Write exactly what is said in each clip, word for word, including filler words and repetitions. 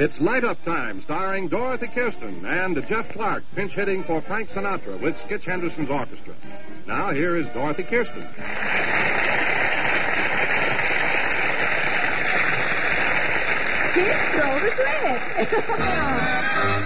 It's Light Up Time, starring Dorothy Kirsten and Jeff Clark, pinch hitting for Frank Sinatra with Skitch Henderson's orchestra. Now, here is Dorothy Kirsten. Skitch drove his leg.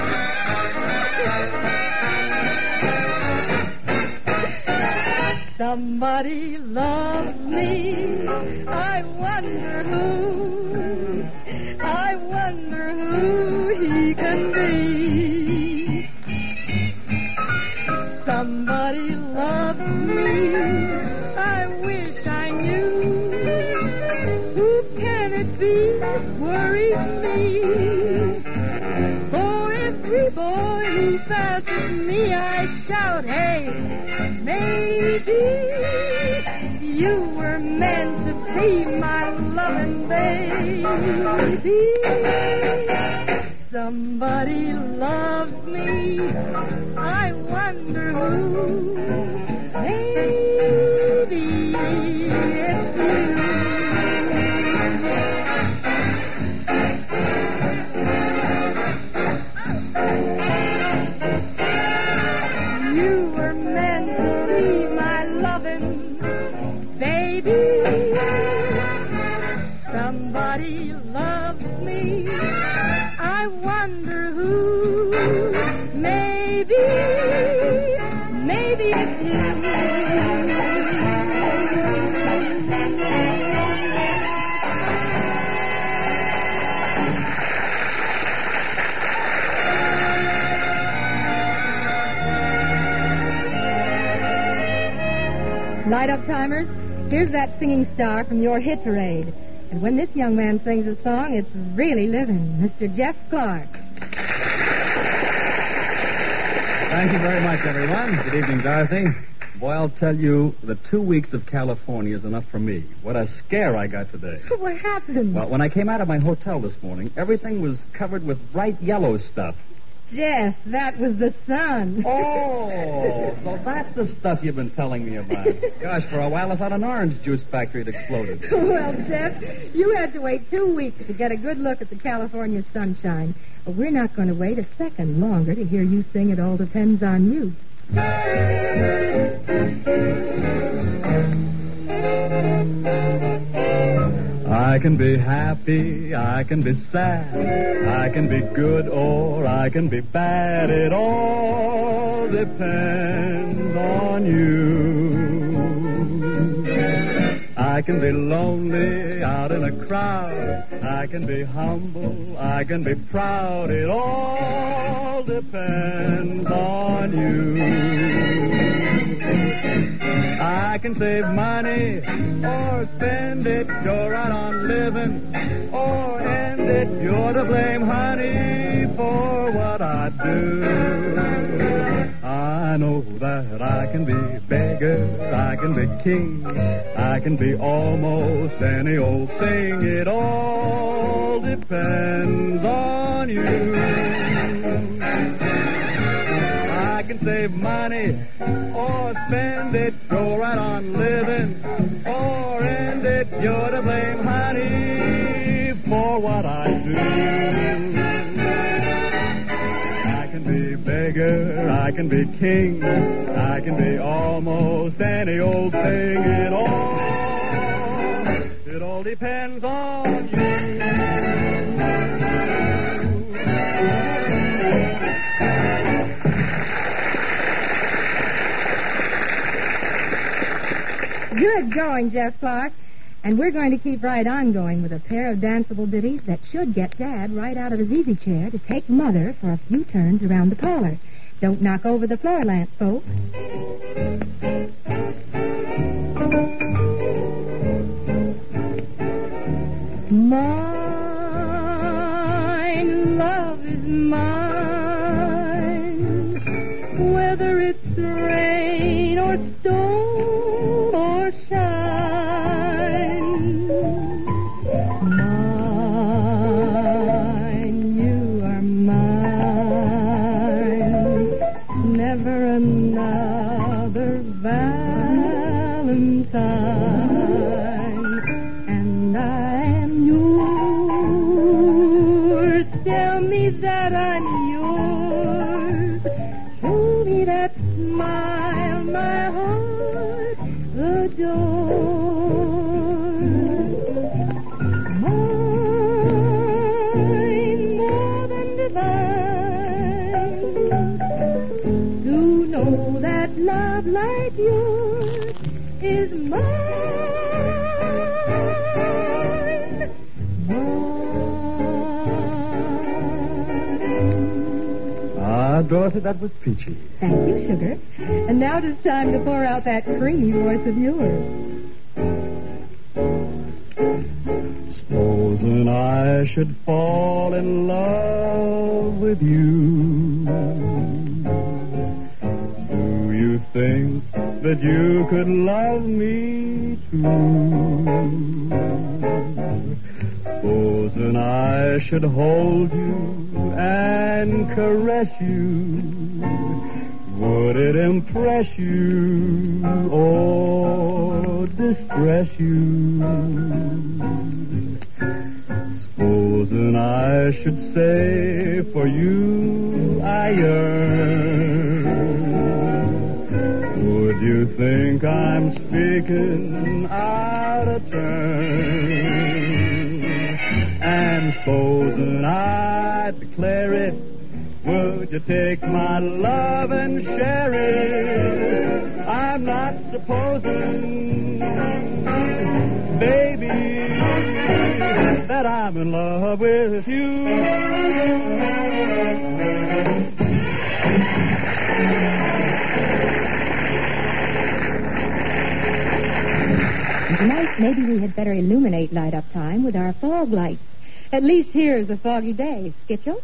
Somebody loves me. I wonder who. I wonder who he can be. Somebody loves me. I wish I knew. Who can it be that worries me? For every boy who passes me, I shout, hey, maybe you were meant to be my loving baby. Somebody loves me. I wonder who. Maybe it's you. You were meant to be my loving baby. Somebody loves me. I wonder who. Maybe, maybe it's you. Light up, timers. Here's that singing star from your hit parade. And when this young man sings a song, it's really living. Mister Jeff Clark. Thank you very much, everyone. Good evening, Dorothy. Boy, I'll tell you, the two weeks of California is enough for me. What a scare I got today. What happened? Well, when I came out of my hotel this morning, everything was covered with bright yellow stuff. Jeff, that was the sun. Oh, so that's the stuff you've been telling me about. Gosh, for a while I thought an orange juice factory had exploded. Well, Jeff, you had to wait two weeks to get a good look at the California sunshine. But we're not going to wait a second longer to hear you sing It All Depends on You. I can be happy, I can be sad, I can be good or I can be bad. It all depends on you. I can be lonely out in a crowd, I can be humble, I can be proud. It all depends on you. I can save money or spend it, go right on living, or end it. You're to blame, honey, for what I do. I know that I can be beggar, I can be king, I can be almost any old thing. It all depends on you. I can save money or spend it, go right on living, or end it. You're to blame, honey, for what I do. I can be beggar, I can be king, I can be almost any old thing. It all, it all depends on you. Good going, Jeff Clark. And we're going to keep right on going with a pair of danceable ditties that should get Dad right out of his easy chair to take Mother for a few turns around the parlor. Don't knock over the floor lamp, folks. Mine, love is mine, whether it's rain or storm or shine. Mine, you are mine, never another Valentine, and I am yours still. my heart adores. Mine, more than divine, to know that love like yours is mine, mine. Ah, Dorothy, that was peachy. Thank you, sugar. And now it is time to pour out that creamy voice of yours. Supposing I should fall in love with you, do you think that you could love me too? Supposing I should hold you and caress you, would it impress you or distress you? Supposing I should say for you I yearn, would you think I'm speaking out of turn? And supposing I declare it, would you take my love and share it? I'm not supposing, baby, that I'm in love with you. Tonight, maybe we had better illuminate light-up time with our fog lights. At least here's a foggy day. Skitchel?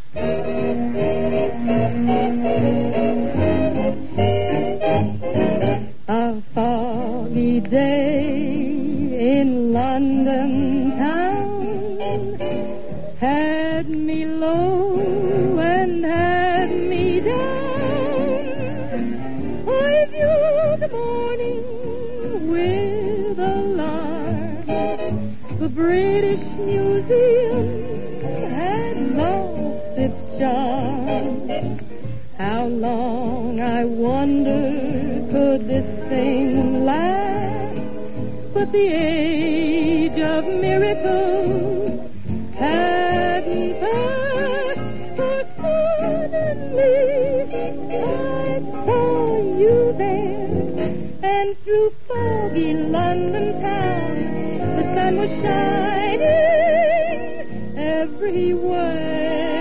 A foggy day in London town had me low and had me down. I viewed the morning with alarm. The British Museum had lost its charm. How long, I wonder, could this thing last? But the age of miracles hadn't passed. For suddenly I saw you there, and through foggy London town the sun was shining everywhere.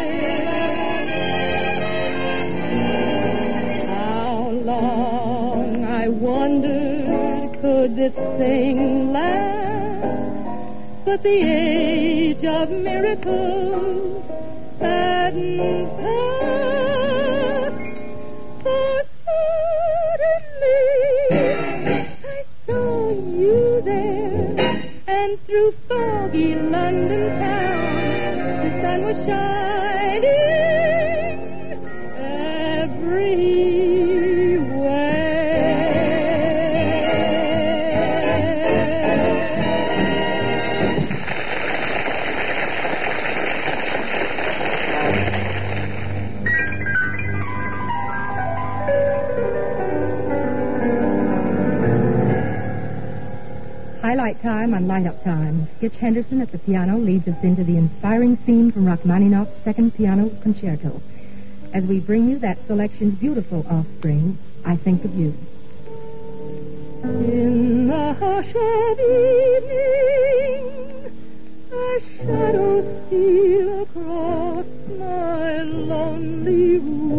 How long, I wondered, could this thing last? But the age of miracles hadn't passed. For suddenly I saw you there, and through foggy London town the sun was shining Highlight time on Light-Up Time. Skitch Henderson at the piano leads us into the inspiring theme from Rachmaninoff's Second Piano Concerto. As we bring you that selection's beautiful offspring, I Think of You. In the hush of evening, a shadow steals across my lonely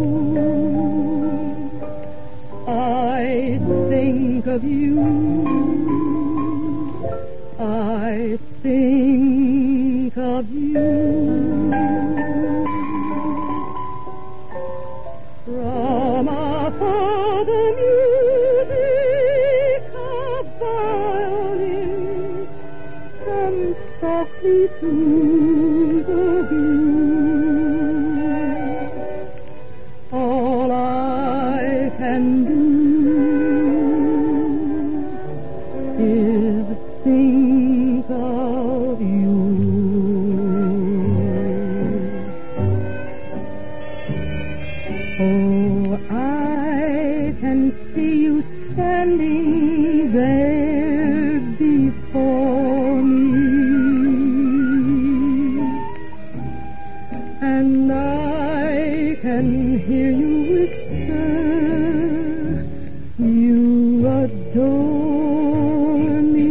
room. I think of you. I think of you. From afar the music of violin comes softly through the gloom. All I can do is think of you. Oh, I can see you standing there before me, and I can hear you whisper you adore me.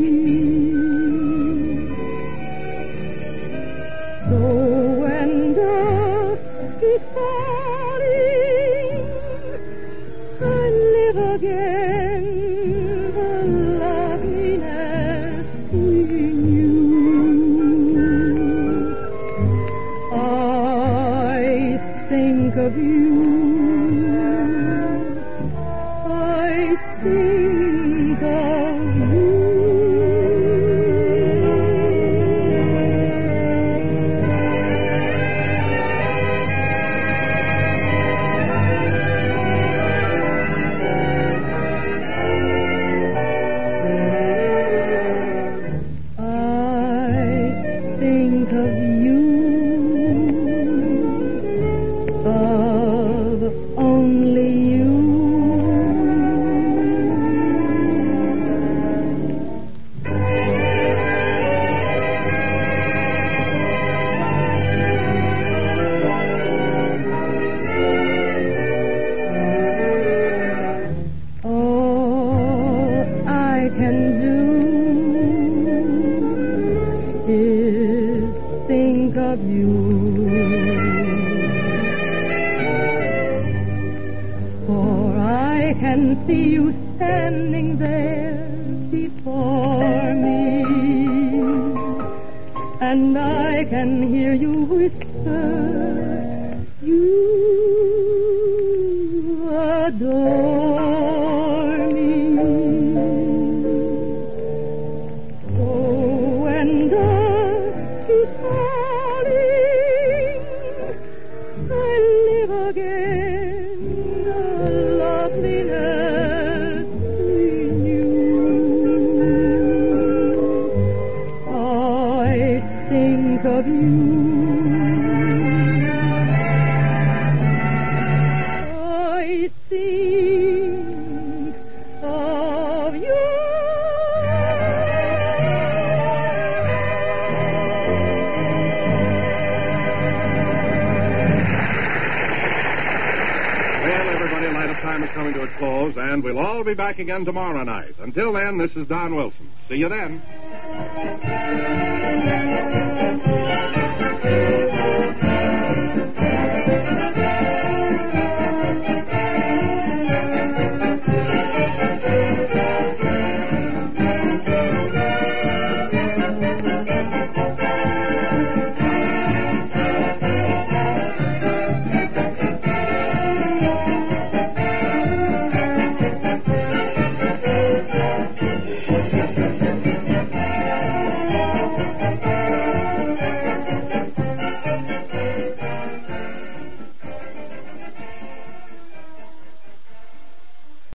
So when dusk is falling, I live again the loveliness in you. I think of you. I think of you. Think of you, of only you. All I can do is think of you, for I can see you standing there before me, and I can hear you whisper you adore me. So when dusk is falling, I live again the loveliness in you. I think of you. I think of you. Time is coming to a close, and we'll all be back again tomorrow night. Until then, this is Don Wilson. See you then.